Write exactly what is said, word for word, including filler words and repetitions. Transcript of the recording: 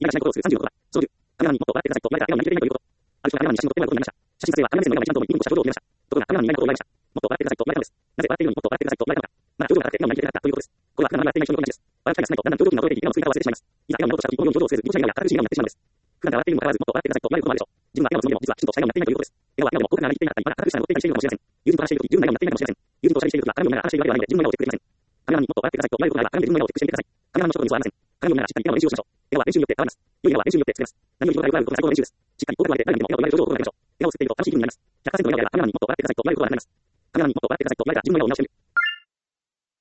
意外なことをするさんじゅうろくは、操縦。カメラにもっと笑ってくださいと言われた笑顔に似ていないということ。ある人はカメラに写真を撮ってもらうことになりました。写真撮影はカメラ目線のようなちゃんとインコした表情を決めました。ところがカメラに似ないことを言われました。もっと笑ってくださいと言われたのです。なぜ笑っているのにもっと笑ってくださいと言われたのか。まだ表情が硬くて笑顔が似ていなかったということです。これは普段笑っていない人の表現です。笑う機会が少ないとだんだん表情筋が衰えていき、笑顔の作り方を忘れてしまいます。いざ笑顔に戻した時、このように表情をせず、ぎこちない笑顔や明るい笑顔になってしまうのです。普段から笑っているにもかかわらず、もっと笑ってくださいと言われることもあるでしょう。自分は笑顔のつもりでも、実はきちんとした笑顔になっていないということです。笑顔は笑顔でも僕が笑いに行っていなかったり、まだ明るくしたのを追っていたりしているかもしれません。友人と話しているとき、自分の笑顔になっていないかもしれません。友人とおしゃべりしているときは、鏡を見ながら話しているわけではないので、自分の笑顔をチェックできません。カメラにもっと笑ってくださいと言われることがあれば、鏡で自分の笑顔をチェックしてみてください。カメラの外に水はありません。鏡を見ながらしっかり笑顔の練習をしましょう。笑顔は練習によって変わります。良い笑顔は練習によって作れます。何より人がよく笑うことが最高の練習です。しっかり遠くまで誰にも笑顔を言われる表情を心がけましょう。笑顔を吸っていると楽しい気分になります。ひゃくパーセント の笑顔であればカメラにもっと笑ってくださいと言われることがあります。カメラにもっと笑ってくださいと言われたら自分の笑顔を直してみる。